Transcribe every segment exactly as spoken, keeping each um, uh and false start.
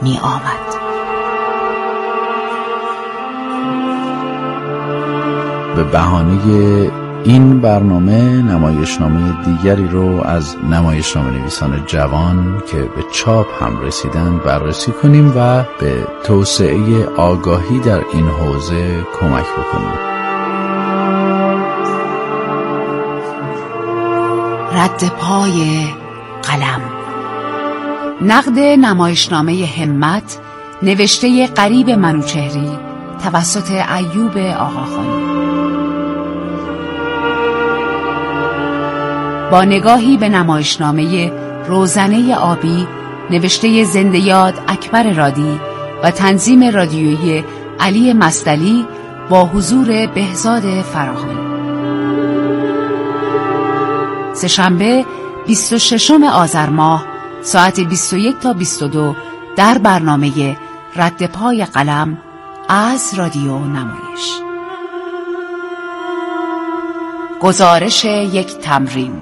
می آمد. به بهانه این برنامه نمایشنامه دیگری رو از نمایشنامه نویسان جوان که به چاپ هم رسیدن بررسی کنیم و به توسعه آگاهی در این حوزه کمک بکنیم. رد پای قلم. نقد نمایشنامه همت نوشته غریب منوچهری توسط ایوب آقاخانی. با نگاهی به نمایشنامه روزنه آبی نوشته زنده یاد اکبر رادی و تنظیم رادیویی علی مصدلی با حضور بهزاد فراهانی. سه‌شنبه بیست و ششم آذر ماه ساعت بیست و یک تا بیست و دو در برنامه رد پای قلم از رادیو نمایش. گزارش یک تمرین.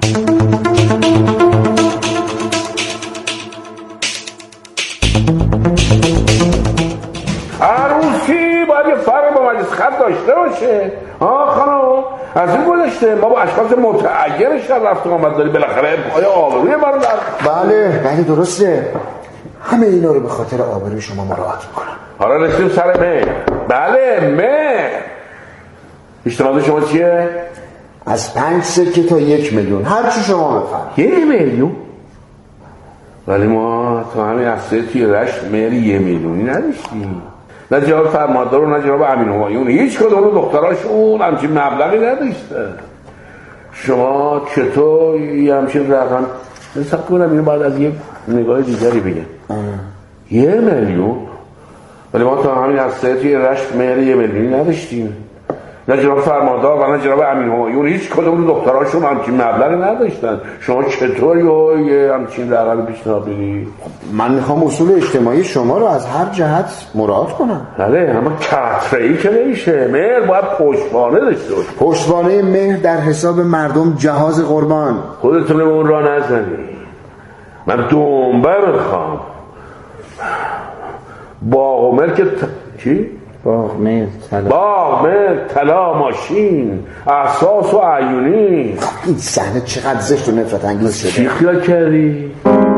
عروسی باید یه فرق با مجلس خط داشته باشه. آه خانم از این گذشته ما با اشخاص متعین شهر رفت و آمد داری، بالاخره پای آبروی من در. بله بله درسته، همه اینا رو به خاطر آبروی شما مراعات میکنم. حالا رسیدیم سر مهر. بله مهر. پیشنهاد شما چیه؟ از پنج سکه تا یک میلیون، هر چی شما بفرمایید. یک میلیون؟ ولی ما تا همین هفته توی رشت مهر یک میلیونی نداشتیم. نه جناب فرماندار و نه جناب امین همایون، هیچ کدوم دختراشون همچین مبلغی نداشتن. شما چطور یه همچین رقم نسبت کنم؟ اینو بعد از یک نگاه دیگری بگم. یه میلیون؟ ولی ما تا همین هفته توی رشت مهر یه میلیونی نداشتیم. نه جناب فرماندار و نه جناب امین همایون هیچ کدوم دختراشون همچین مبلغی نداشتن. شما چطور یه همچین رقم پیشنهاد بدید؟ من میخوام اصول اجتماعی شما رو از هر جهت مراعات کنم. بله اما کتره‌ای که نمیشه، مهر باید پشتوانه داشته باشه. پشتوانه مهر در حساب مردم جهاز قربان. خودتون به اون راه نزنید. من دنبه میخوام. باغ و ملک ت... چی؟ باغ مهر طلا. باغ مهر طلا ماشین احساس و عیونی. این صحنه چقدر زشت و نفرت انگیز شده. چی خیال کردی؟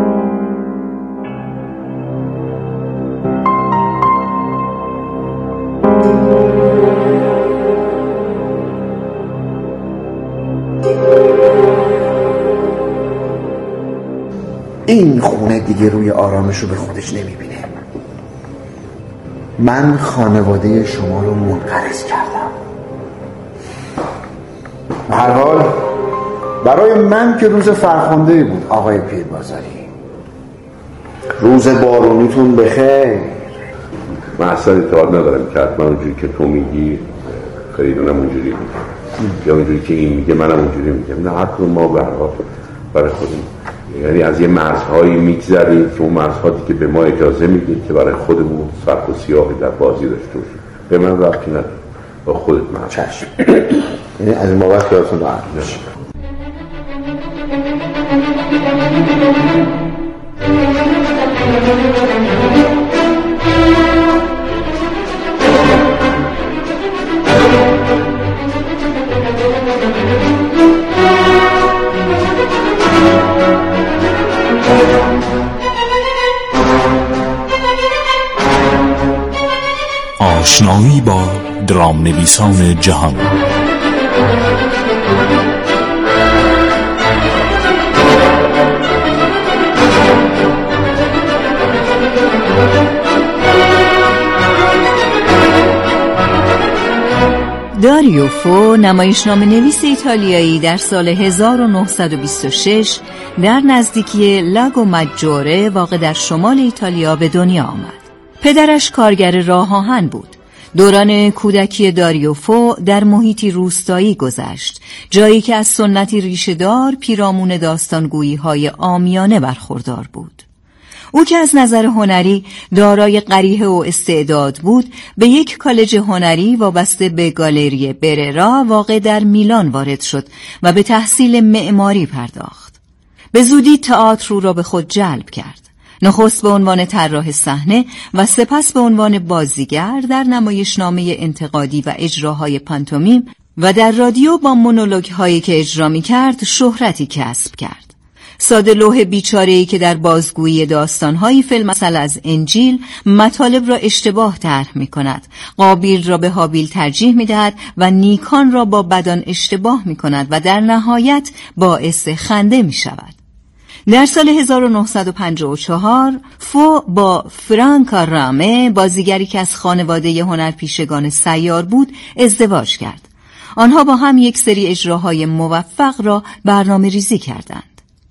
این خونه دیگه روی آرامش رو به خودش نمیبینه. من خانواده شما رو منقرض کردم. به هر حال برای من که روز فرخنده بود آقای پیربازاری. روز بارونیتون بخیر. من اصلا اعتقاد ندارم که حتما اونجوری که تو میگی خریدونم اونجوری میگه یا اونجوری که این میگه منم اونجوری میگم. نه هر کدوم ما به هر حال برای خودمون یعنی از یه مرزهایی میگذریم که اون مرزهایی که به ما اجازه میدید که برای خودمون سخت و سیاهی در بازی داشته باشیم. به من ربطی نداره، با خودت مرز. چشم. یعنی از این بابت خیالتون راحت باشه. آشنایی با درام نویسان جهان. داریو فو نمایشنامه نویس ایتالیایی در سال هزار و نهصد و بیست و شش در نزدیکی لاگو ماجوره واقع در شمال ایتالیا به دنیا آمد. پدرش کارگر راه آهن بود. دوران کودکی داریو فو در محیطی روستایی گذشت، جایی که از سنتی ریشه‌دار پیرامون داستانگویی‌های عامیانه برخوردار بود. او که از نظر هنری دارای قریحه و استعداد بود، به یک کالج هنری وابسته به گالری بررا واقع در میلان وارد شد و به تحصیل معماری پرداخت. به زودی تئاتر او را به خود جلب کرد. نخست به عنوان طراح صحنه و سپس به عنوان بازیگر در نمایشنامه انتقادی و اجراهای پانتومیم و در رادیو با مونولوگ هایی که اجرا می کرد شهرتی کسب کرد. ساده لوح بیچاره‌ای که در بازگویی داستان‌هایی فی‌المثل از انجیل مطالب را اشتباه طرح می‌کند، قابیل را به هابیل ترجیح می‌دهد و نیکان را با بدان اشتباه می‌کند و در نهایت باعث خنده می‌شود. در سال هزار و نهصد و پنجاه و چهار فو با فرانکا رامه، بازیگری که از خانواده هنرپیشگان سیار بود، ازدواج کرد. آنها با هم یک سری اجراهای موفق را برنامه ریزی کردند.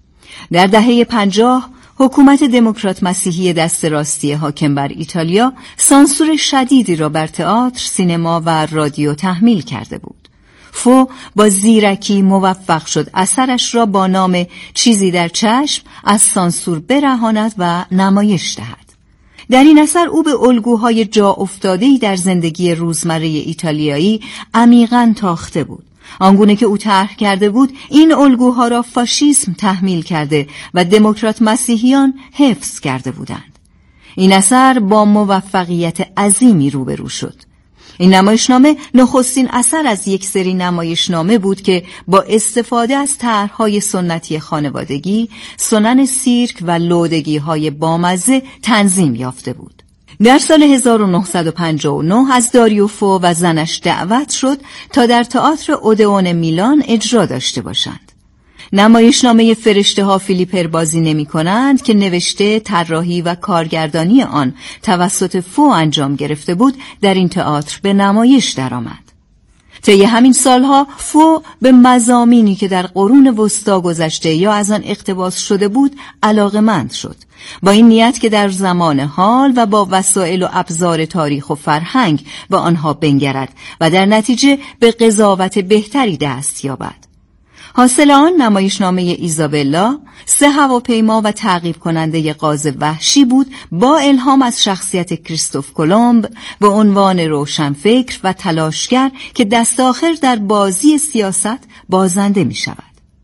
در دهه پنجاه حکومت دموکرات مسیحی دست راستی حاکم بر ایتالیا سانسور شدیدی را بر تئاتر، سینما و رادیو تحمیل کرده بود. فو با زیرکی موفق شد اثرش را با نام چیزی در چشم از سانسور برهاند و نمایش دهد. در این اثر او به الگوهای جا افتاده‌ای در زندگی روزمره ایتالیایی عمیقاً تاخته بود. آنگونه که او طرح کرده بود این الگوها را فاشیسم تحمیل کرده و دموکرات مسیحیان حفظ کرده بودند. این اثر با موفقیت عظیمی روبرو شد. این نمایشنامه نخستین اثر از یک سری نمایشنامه بود که با استفاده از طرح‌های سنتی خانوادگی، سنن سیرک و لودگی‌های بامزه تنظیم یافته بود. در سال هزار و نهصد و پنجاه و نه از داریو فو و زنش دعوت شد تا در تئاتر اودئون میلان اجرا داشته باشند. نمایشنامه فرشته ها فیلیپر بازی نمی کنند که نوشته، طراحی و کارگردانی آن توسط فو انجام گرفته بود، در این تئاتر به نمایش درآمد. طی همین سالها فو به مضامینی که در قرون وسطا گذشته یا از آن اقتباس شده بود علاقه‌مند شد، با این نیت که در زمان حال و با وسایل و ابزار تاریخ و فرهنگ به آنها بنگرد و در نتیجه به قضاوت بهتری دست یابد. حاصل آن نمایشنامه ایزابلا، سه هواپیما و تعقیب کننده غاز وحشی بود، با الهام از شخصیت کریستوف کلمب به عنوان روشنفکر و تلاشگر که دست آخر در بازی سیاست بازنده می شود.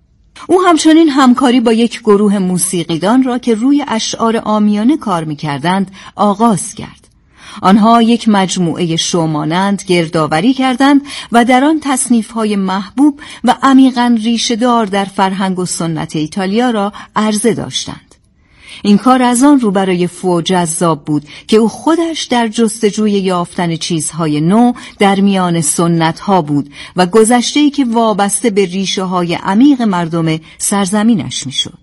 او همچنین همکاری با یک گروه موسیقیدان را که روی اشعار عامیانه کار می کردند آغاز کرد. آنها یک مجموعه شومانند گردآوری کردند و در آن تصنیف‌های محبوب و عمیقاً ریشه‌دار در فرهنگ و سنت ایتالیا را عرضه داشتند. این کار از آن رو برای فو جذاب بود که او خودش در جستجوی یافتن چیزهای نو در میان سنت‌ها بود و گذشته‌ای که وابسته به ریشه‌های عمیق مردم سرزمینش می‌شد.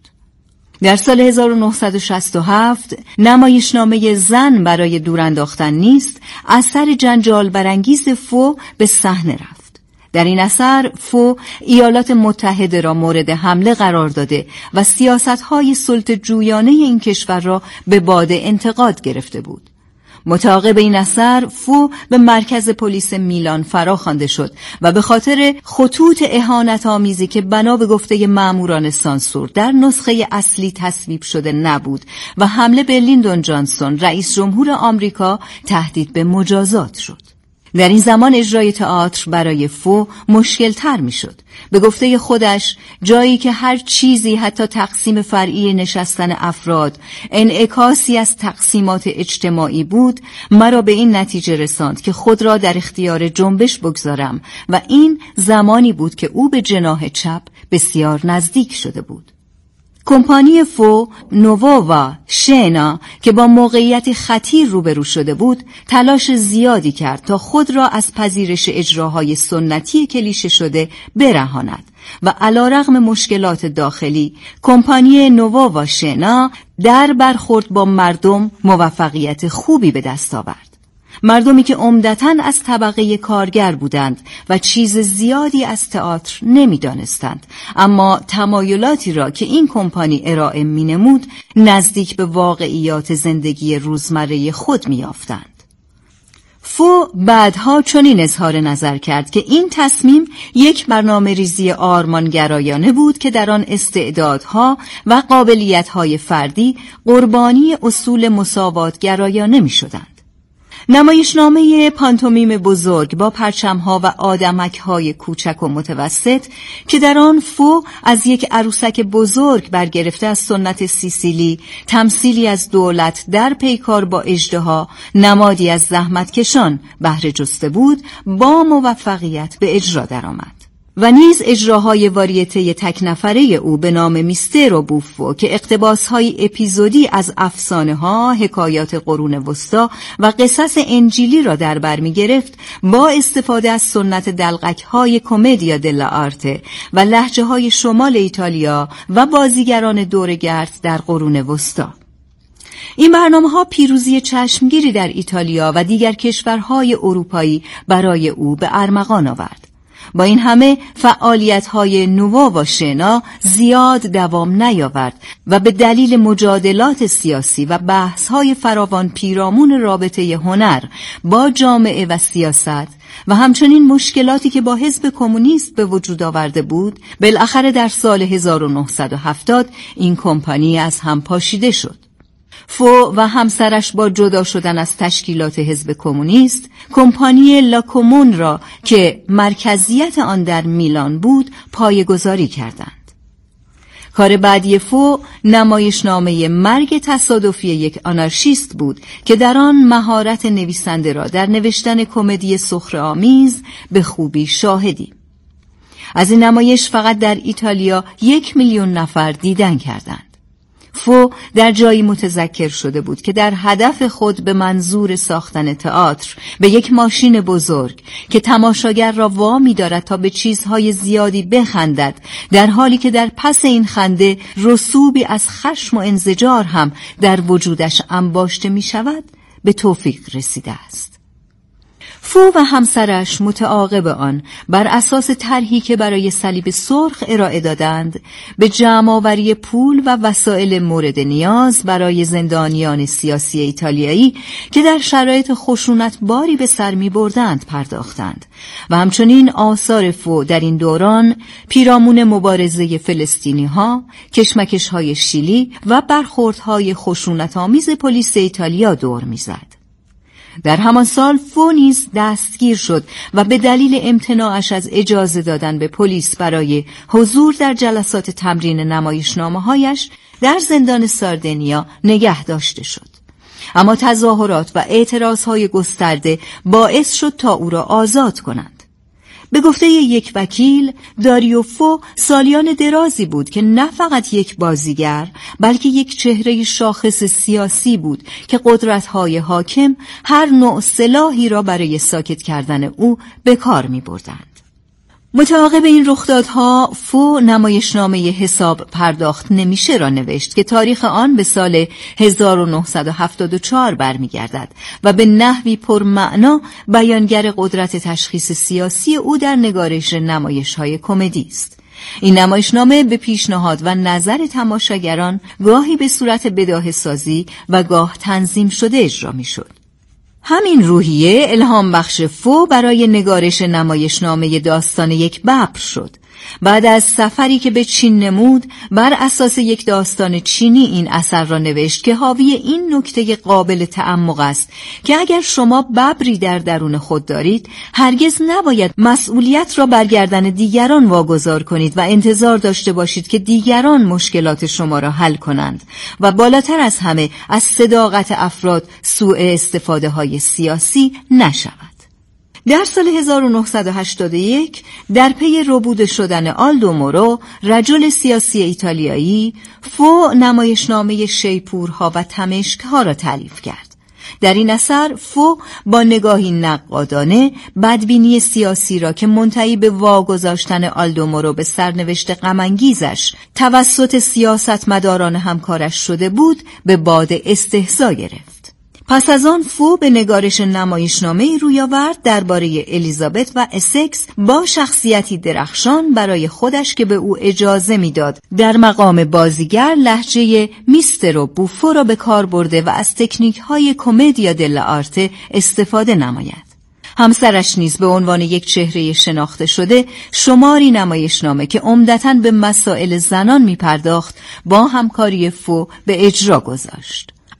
در سال هزار و نهصد و شصت و هفت نمایشنامه زن برای دور انداختن نیست، اثر جنجال برانگیز فو به صحنه رفت. در این اثر فو ایالات متحده را مورد حمله قرار داده و سیاست‌های سلطه جویانه این کشور را به باد انتقاد گرفته بود. متعاقب این اثر فو به مرکز پلیس میلان فراخوانده شد و به خاطر خطوط اهانت آمیزی که بنا به گفته ماموران سانسور در نسخه اصلی تصویب شده نبود و حمله به لیندون جانسون رئیس جمهور آمریکا تهدید به مجازات شد. در این زمان اجرای تئاتر برای فو مشکل تر می شد. به گفته خودش، جایی که هر چیزی حتی تقسیم فرعی نشستن افراد انعکاسی از تقسیمات اجتماعی بود، مرا به این نتیجه رساند که خود را در اختیار جنبش بگذارم و این زمانی بود که او به جناح چپ بسیار نزدیک شده بود. کمپانی فو، نووا و شنا که با موقعیت خطیر روبرو شده بود، تلاش زیادی کرد تا خود را از پذیرش اجراهای سنتی کلیشه شده برهاند و علیرغم مشکلات داخلی، کمپانی نووا و شنا در برخورد با مردم موفقیت خوبی به دست آورد. مردمی که عمدتاً از طبقه کارگر بودند و چیز زیادی از تئاتر نمی‌دانستند، اما تمایلاتی را که این کمپانی ارائه می‌نمود نزدیک به واقعیات زندگی روزمره خود می‌یافتند. فو بعدها چنین اظهار نظر کرد که این تصمیم یک برنامه ریزی آرمانگرایانه بود که در آن استعدادها و قابلیت‌های فردی قربانی اصول مساوات گرایانه می‌شدند. نمایشنامه پانتومیم بزرگ با پرچم‌ها و آدمک‌های کوچک و متوسط که در آن فو از یک عروسک بزرگ برگرفته از سنت سیسیلی، تمثیلی از دولت در پیکار با اژدها، نمادی از زحمتکشان بهره جسته بود، با موفقیت به اجرا درآمد. و نیز اجراهای واریته تک نفره او به نام میسترو بوفو که اقتباس‌های اپیزودی از افسانه‌ها، حکایات قرون وسطی و قصص انجیلی را در بر می‌گرفت، با استفاده از سنت دلقک‌های کمدیا دلا آرته و لهجه‌های شمال ایتالیا و بازیگران دورگرد در قرون وسطی. این برنامه‌ها پیروزی چشمگیری در ایتالیا و دیگر کشورهای اروپایی برای او به ارمغان آورد. با این همه فعالیت‌های نووا و شنا زیاد دوام نیاورد و به دلیل مجادلات سیاسی و بحث‌های فراوان پیرامون رابطه هنر با جامعه و سیاست و همچنین مشکلاتی که با حزب کمونیست به وجود آورده بود، بالاخره در سال هزار و نهصد و هفتاد این کمپانی از هم پاشیده شد. فو و همسرش با جدا شدن از تشکیلات حزب کمونیست، کمپانی لاکومون را که مرکزیت آن در میلان بود پایه‌گذاری کردند. کار بعدی فو نمایشنامه مرگ تصادفی یک آنارشیست بود که در آن مهارت نویسنده را در نوشتن کمدی سخره‌آمیز به خوبی شاهدیم. از این نمایش فقط در ایتالیا یک میلیون نفر دیدن کردند. فو در جایی متذکر شده بود که در هدف خود به منظور ساختن تئاتر به یک ماشین بزرگ که تماشاگر را وامی دارد تا به چیزهای زیادی بخندد، در حالی که در پس این خنده رسوبی از خشم و انزجار هم در وجودش انباشته می شود، به توفیق رسیده است. فو و همسرش متعاقب آن بر اساس طرحی که برای صلیب سرخ ارائه دادند به جمع‌آوری پول و وسایل مورد نیاز برای زندانیان سیاسی ایتالیایی که در شرایط خشونت باری به سر می‌بردند پرداختند و همچنین آثار فو در این دوران پیرامون مبارزه فلسطینی‌ها، کشمکش‌های شیلی و برخوردهای خشونت‌آمیز پلیس ایتالیا دور می‌زد. در همان سال فو نیز دستگیر شد و به دلیل امتناعش از اجازه دادن به پلیس برای حضور در جلسات تمرین نمایشنامه‌هایش در زندان ساردینیا نگه داشته شد. اما تظاهرات و اعتراضهای گسترده باعث شد تا او را آزاد کنند. به گفته یک وکیل، داریو فو سالیان درازی بود که نه فقط یک بازیگر بلکه یک چهره شاخص سیاسی بود که قدرت‌های حاکم هر نوع سلاحی را برای ساکت کردن او به کار می‌بردند. متعاقب این رخدادها فو نمایشنامه حساب پرداخت نمیشه را نوشت که تاریخ آن به سال هزار و نهصد و هفتاد و چهار برمیگردد و به نحوی پرمعنا بیانگر قدرت تشخیص سیاسی او در نگارش نمایش‌های کمدی است. این نمایشنامه به پیشنهاد و نظر تماشاگران گاهی به صورت بداهه سازی و گاه تنظیم شده اجرا میشد. همین روحیه الهام بخش فو برای نگارش نمایشنامه داستان یک ببر شد. بعد از سفری که به چین نمود، بر اساس یک داستان چینی این اثر را نوشت که حاوی این نکته قابل تعمق است که اگر شما ببری در درون خود دارید، هرگز نباید مسئولیت را بر گردن دیگران واگذار کنید و انتظار داشته باشید که دیگران مشکلات شما را حل کنند و بالاتر از همه از صداقت افراد سوء استفاده های سیاسی نشود. در سال هزار و نهصد و هشتاد و یک در پی ربوده شدن آلدو مورو، رجل سیاسی ایتالیایی، فو نمایشنامه شیپورها و تمشک‌ها را تألیف کرد. در این اثر فو با نگاهی نقادانه بدبینی سیاسی را که منتهی به واگذاشتن آلدو مورو به سرنوشت غم‌انگیزش توسط سیاستمداران همکارش شده بود به باد استهزا گرفت. پس از آن فو به نگارش نمایشنامه‌ای روی آورد درباره الیزابت و اسکس با شخصیتی درخشان برای خودش که به او اجازه میداد در مقام بازیگر لهجه میسترو بوفو را به کار برده و از تکنیک‌های کمدیا دلا آرته استفاده نماید. همسرش نیز به عنوان یک چهره شناخته شده شماری نمایشنامه که عمدتاً به مسائل زنان می‌پرداخت با همکاری فو به اجرا گذاشت.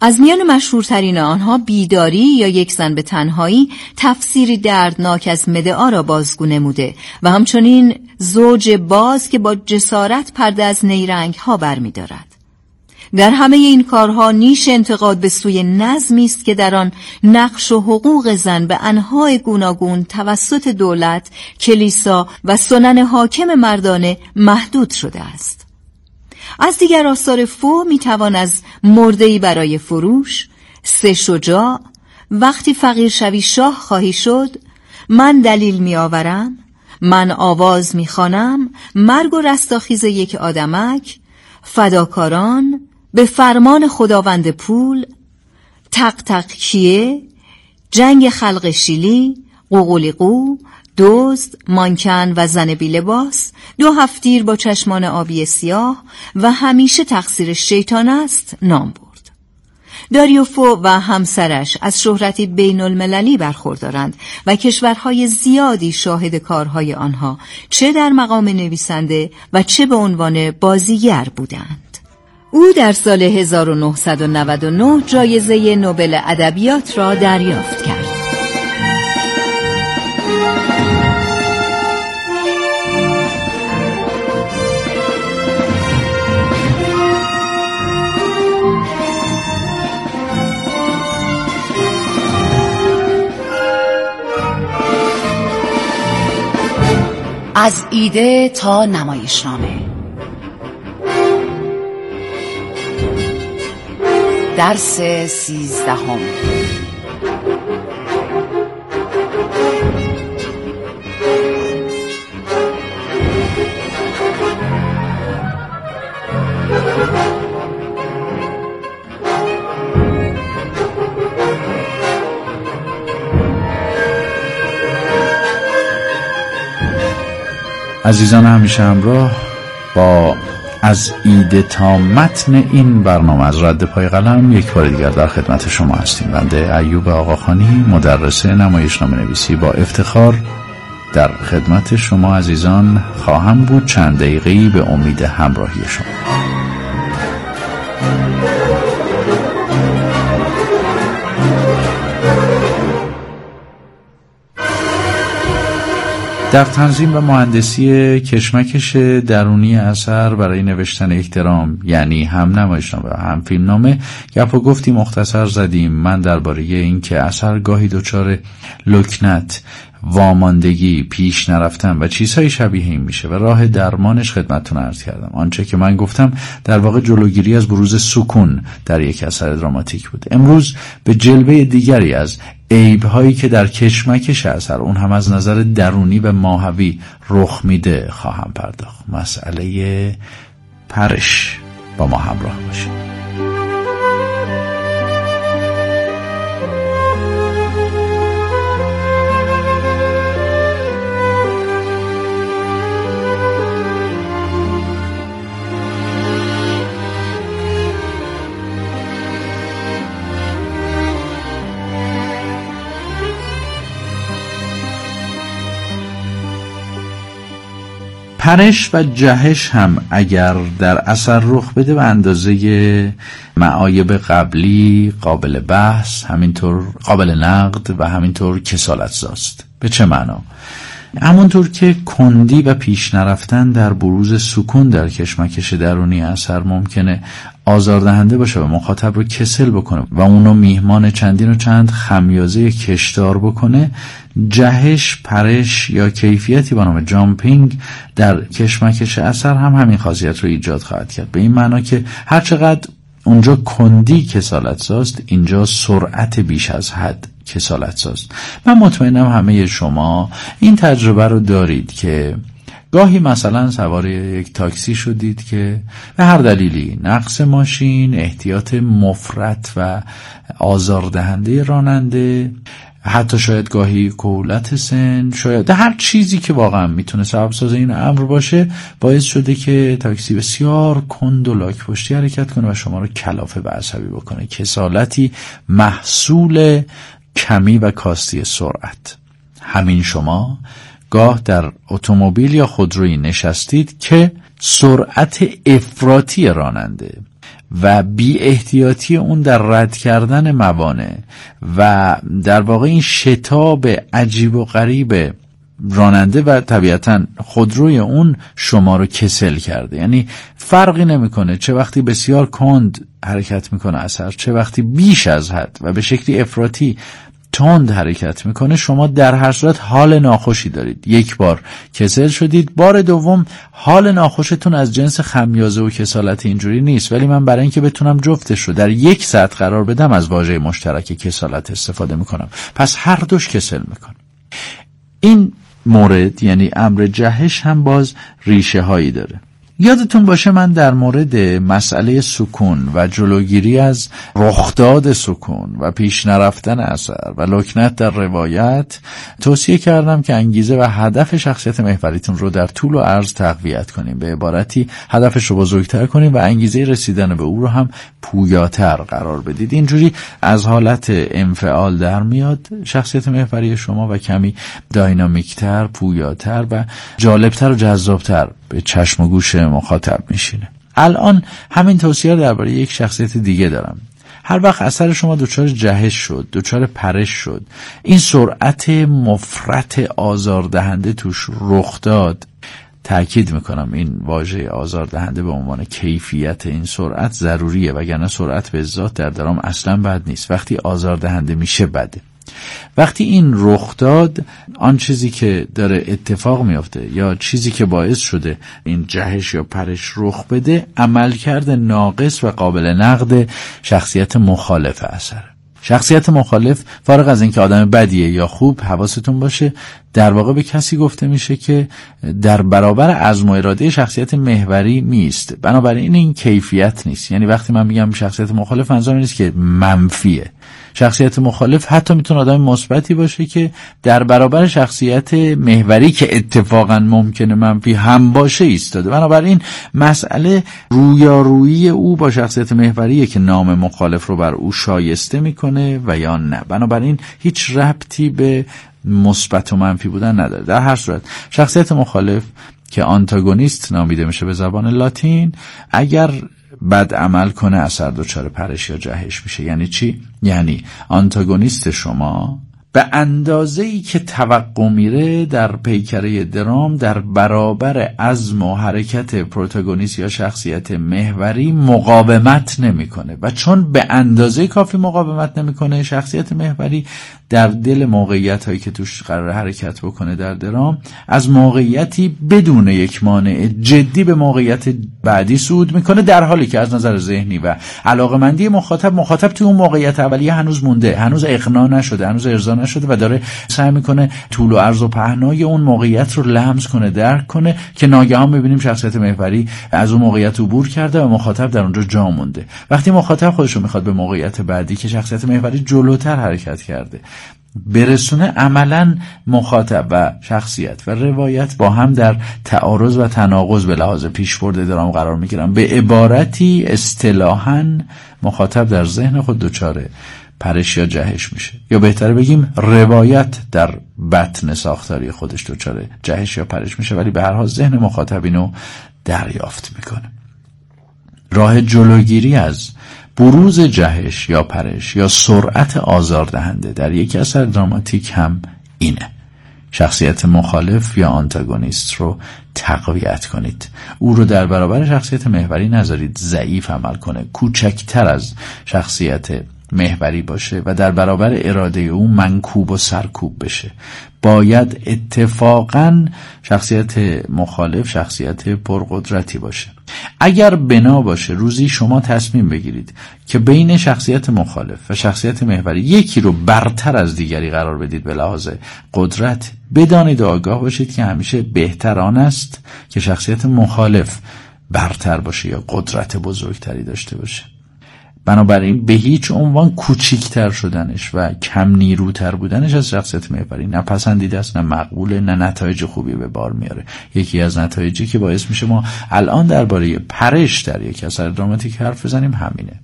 از میان مشهورترین آنها بیداری یا یک زن به تنهایی تفسیری دردناک از مدعا را بازگو نموده و همچنین زوج باز که با جسارت پرده از نیرنگ ها برمی دارد. در همه این کارها نیش انتقاد به سوی نظمی است که در آن نقش و حقوق زن به انواع گوناگون توسط دولت، کلیسا و سنن حاکم مردانه محدود شده است. از دیگر آثار فو میتوان از مرده‌ای برای فروش، سه شجاع، وقتی فقیر شوی شاه خواهی شد، من دلیل میآورم، من آواز میخوانم، مرگ و رستاخیز یک آدمک، فداکاران، به فرمان خداوند پول، تق تق کیه، جنگ خلق شیلی، قوقولیقو، دزد، مانکن و زن بی لباس، دو هفتیر با چشمان آبی سیاه و همیشه تقصیر شیطان است نام برد. داریوفو و همسرش از شهرتی بین المللی برخوردارند و کشورهای زیادی شاهد کارهای آنها چه در مقام نویسنده و چه به عنوان بازیگر بودند. او در سال هزار و نهصد و نود و نه جایزه نوبل ادبیات را دریافت کرد. از ایده تا نمایشنامه، درس سیزدهم. عزیزان همیشه همراه با از ایده تا متن این برنامه از رد پای قلم یک بار دیگر در خدمت شما هستیم. بنده ایوب آقاخانی، مدرس نمایشنامه نویسی، با افتخار در خدمت شما عزیزان خواهم بود چند دقیقه‌ای به امید همراهی شما. در تنظیم و مهندسی کشمکش درونی اثر برای نوشتن یک درام، یعنی هم نمایشنامه و هم فیلمنامه، گپ و گفتی مختصر زدیم. من درباره این که اثر گاهی دچار لکنت، واماندگی، پیش نرفتن و چیزهای شبیه این میشه و راه درمانش خدمتتون عرض کردم. آنچه که من گفتم در واقع جلوگیری از بروز سکون در یک اثر دراماتیک بود. امروز به جلوه دیگری از عیب‌هایی که در کشمکش اثر، اون هم از نظر درونی و ماهوی، رخ میده خواهم پرداخت. مسئله پرش. با ما همراه باشید. پرش و جهش هم اگر در اثر رخ بده به اندازه معایب قبلی قابل بحث، همینطور قابل نقد و همینطور کسالت‌زاست. به چه معنا؟ همونطور که کندی و پیش نرفتن در بروز سکون در کشمکش درونی اثر ممکنه آزاردهنده باشه و مخاطب رو کسل بکنه و اونو میهمان چندین و چند خمیازه کشدار بکنه، جهش، پرش یا کیفیتی با نام جامپینگ در کشمکش اثر هم همین خاصیت رو ایجاد خواهد کرد. به این معنا که هر چقدر اونجا کندی کسالت‌زاست، اینجا سرعت بیش از حد کسالت‌زاست. من مطمئنم همه شما این تجربه رو دارید که گاهی مثلا سوار یک تاکسی شدید که به هر دلیلی نقص ماشین، احتیاط مفرط و آزاردهنده راننده، حتی شاید گاهی کهولت سن، شاید هر چیزی که واقعا میتونه سبب ساز این امر باشه، باعث شده که تاکسی بسیار کند و لاک پشتی حرکت کنه و شما رو کلافه و عصبی بکنه. کسالتی محصول کمی و کاستی سرعت. همین شما گاه در اتومبیل یا خودرویی نشستید که سرعت افراطی راننده و بی احتیاطی اون در رد کردن موانع و در واقع این شتاب عجیب و غریب راننده و طبیعتاً خودروی اون شما رو کسل کرده. یعنی فرقی نمیکنه چه وقتی بسیار کند حرکت میکنه اثر، چه وقتی بیش از حد و به شکلی افراطی تند حرکت میکنه، شما در هر صورت حال ناخوشی دارید. یک بار کسل شدید، بار دوم حال ناخوشتون از جنس خمیازه و کسالت اینجوری نیست، ولی من برای اینکه بتونم جفتش رو در یک ساعت قرار بدم از واژه مشترک کسالت استفاده میکنم. پس هر دوش کسل میکنه. این مورد یعنی امر جهش هم باز ریشه هایی داره. یادتون باشه من در مورد مسئله سکون و جلوگیری از رخداد سکون و پیش نرفتن اثر و لکنت در روایت توصیه کردم که انگیزه و هدف شخصیت محوریتون رو در طول و عرض تقویت کنیم، به عبارتی هدفش رو بزرگتر کنیم و انگیزه رسیدن به او رو هم پویاتر قرار بدید. اینجوری از حالت انفعال در میاد شخصیت محوری شما و کمی داینامیکتر، پویاتر و جالبتر و جذابتر به چشم و گوش مخاطب میشینه. الان همین توصیه رو درباره یک شخصیت دیگه دارم. هر وقت اثر شما دچار جهش شد، دچار پرش شد، این سرعت مفرط آزاردهنده توش رخ داد، تأکید میکنم این واژه آزاردهنده به عنوان کیفیت این سرعت ضروریه، وگرنه سرعت به ذات در درام اصلا بد نیست. وقتی آزاردهنده میشه بده. وقتی این رخ داد، آن چیزی که داره اتفاق میفته یا چیزی که باعث شده این جهش یا پرش رخ بده، عملکرد ناقص و قابل نقد شخصیت مخالف اثره. شخصیت مخالف فارغ از اینکه آدم بدیه یا خوب، حواستون باشه در واقع به کسی گفته میشه که در برابر عزم و اراده شخصیت محوری میست. بنابراین این کیفیت نیست. یعنی وقتی من میگم شخصیت مخالف، منظورم نیست که منفیه. شخصیت مخالف حتی میتونه آدم مثبتی باشه که در برابر شخصیت محوری که اتفاقا ممکنه منفی هم باشه ایستاده. بنابراین مسئله رویارویی او با شخصیت محوریه که نام مخالف رو بر او شایسته میکنه و یا نه. بنابراین هیچ ربطی به مثبت و منفی بودن نداره. در هر صورت شخصیت مخالف که آنتاگونیست نامیده میشه به زبان لاتین، اگر بد عمل کنه اثر دچار پرش یا جهش میشه. یعنی چی؟ یعنی آنتاگونیست شما به اندازه‌ای که توقع میره در پیکره درام در برابر عزم و حرکت پروتاگونیست یا شخصیت محوری مقاومت نمیکنه و چون به اندازه کافی مقاومت نمیکنه، شخصیت محوری در دل موقعیت هایی که توش قرار حرکت بکنه در درام، از موقعیتی بدون یک مانع جدی به موقعیت بعدی صعود میکنه، در حالی که از نظر ذهنی و علاقمندی مخاطب مخاطب توی اون موقعیت اولیه هنوز مونده، هنوز اقناع نشده، هنوز ارضا نشده و داره سعی میکنه طول و عرض و پهنای اون موقعیت رو لمس کنه، درک کنه، که ناگهان میبینیم شخصیت محوری از اون موقعیت عبور کرده و مخاطب در اونجا جا مونده. وقتی مخاطب خودش رو میخواد به موقعیت بعدی که شخصیت محوری جلوتر حرکت کرده برسونه، عملاً مخاطب و شخصیت و روایت با هم در تعارض و تناقض به لحاظ پیشبرد درام قرار میگیرن. به عبارتی اصطلاحاً مخاطب در ذهن خود دچار پرش یا جهش میشه، یا بهتره بگیم روایت در بطن ساختاری خودش دچار جهش یا پرش میشه، ولی به هر حال ذهن مخاطب اینو دریافت میکنه. راه جلوگیری از بروز جهش یا پرش یا سرعت آزاردهنده در یک اثر دراماتیک هم اینه: شخصیت مخالف یا آنتاگونیست رو تقویت کنید. او رو در برابر شخصیت محوری نذارید ضعیف عمل کنه، کوچکتر از شخصیت محوری باشه و در برابر اراده او منکوب و سرکوب بشه. باید اتفاقاً شخصیت مخالف شخصیت پرقدرتی باشه. اگر بنا باشه روزی شما تصمیم بگیرید که بین شخصیت مخالف و شخصیت محوری یکی رو برتر از دیگری قرار بدید به لحاظ قدرت، بدانید و آگاه باشید که همیشه بهتر آن است که شخصیت مخالف برتر باشه یا قدرت بزرگتری داشته باشه. بنابراین به هیچ عنوان کوچیکتر شدنش و کم نیروتر بودنش از شخصیت محوری نه پسندیده است، نه مقبوله، نه نتایج خوبی به بار میاره. یکی از نتایجی که باعث میشه ما الان درباره پرش در یک اثر دراماتیک حرف بزنیم همینه: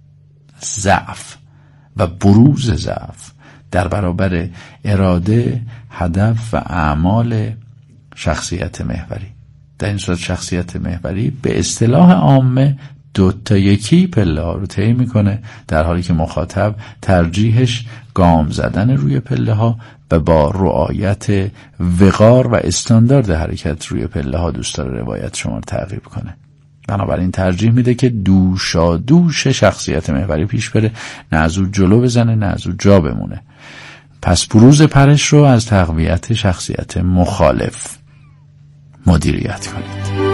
ضعف و بروز ضعف در برابر اراده، هدف و اعمال شخصیت محوری. در این صورت شخصیت محوری به اصطلاح عامه دو تا یکی پله ها رو طی میکنه، در حالی که مخاطب ترجیحش گام زدن روی پله ها و با رعایت وقار و استاندارد حرکت روی پله ها دوست داره روایت شما رو تعقیب کنه. بنابراین ترجیح میده که دوشا دوش شخصیت محوری پیش بره، نه از او جلو بزنه نه از او جا بمونه. پس بروز پرش رو از تقویت شخصیت مخالف مدیریت کنید.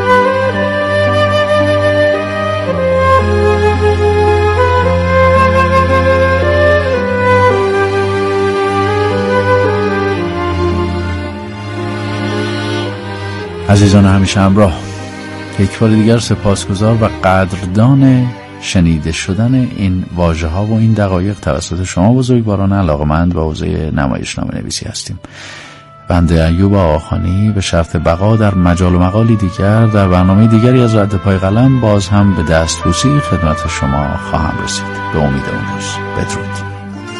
عزیزان همیشه همراه، یک بار دیگر سپاسگزار و قدردان شنیده شدن این واژه ها و این دقایق توسط شما بزرگواران علاقه‌مند به حوزه نمایشنامه نویسی هستیم. بنده ایوب آقاخانی به شرط بقا در مجال و مقالی دیگر در برنامه دیگری از رد پای قلم باز هم به دستبوسی خدمت شما خواهم رسید. به امید اون روز. بدرود.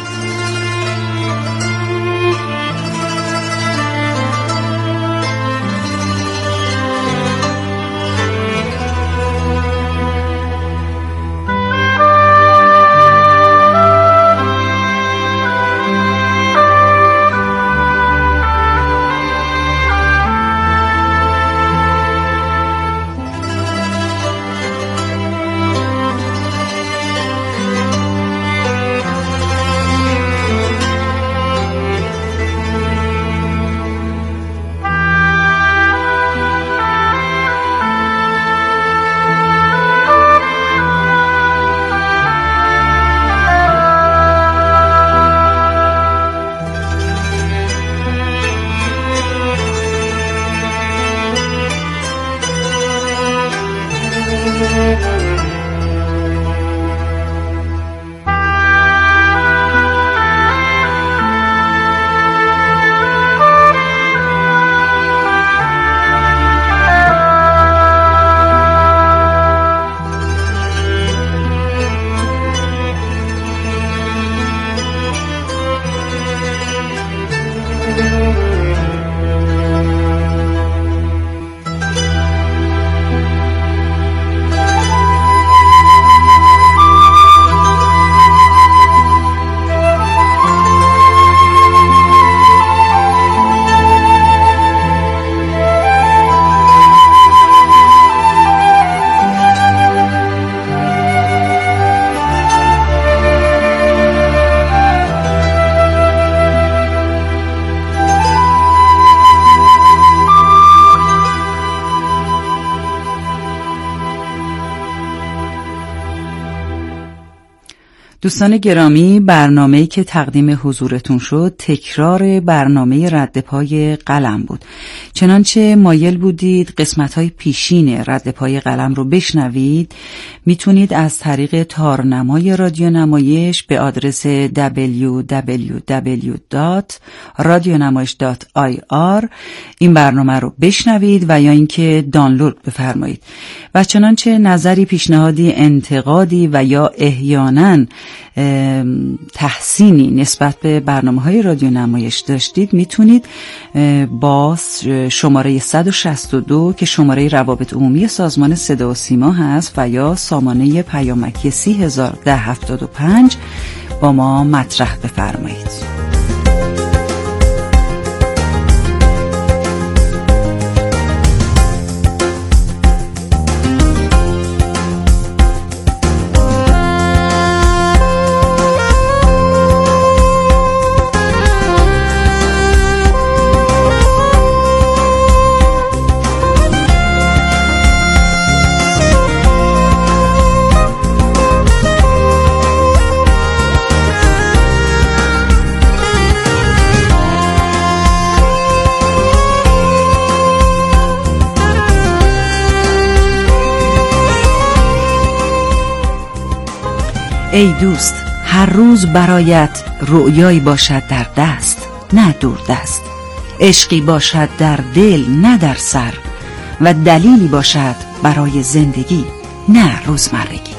دوستان گرامی، برنامه‌ای که تقدیم حضورتون شد تکرار برنامه رد پای قلم بود. چنانچه مایل بودید قسمت‌های پیشین رد پای قلم رو بشنوید، میتونید از طریق تارنمای رادیو نمایش به آدرس دبلیو دبلیو دبلیو دات رادیونمایش دات آی آر این برنامه رو بشنوید و یا اینکه دانلود بفرمایید. و چنانچه نظری، پیشنهادی، انتقادی و یا احیانا تحسینی نسبت به برنامه‌های رادیو نمایش داشتید، میتونید با شماره صد و شصت و دو که شماره روابط عمومی سازمان صدا و سیما هست و یا سامانه پیامکی سی هزار ده هفتاد و پنج با ما مطرح بفرمایید. ای دوست، هر روز برایت رؤیایی باشد در دست نه دور دست، عشقی باشد در دل نه در سر، و دلیلی باشد برای زندگی نه روزمرگی.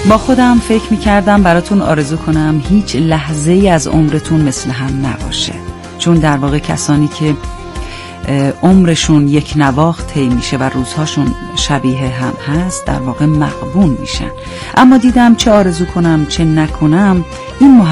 با خودم فکر میکردم براتون آرزو کنم هیچ لحظه ای از عمرتون مثل هم نباشه، چون در واقع کسانی که عمرشون یک نواخت طی میشه و روزهاشون شبیه هم هست در واقع مغبون میشن. اما دیدم چه آرزو کنم چه نکنم این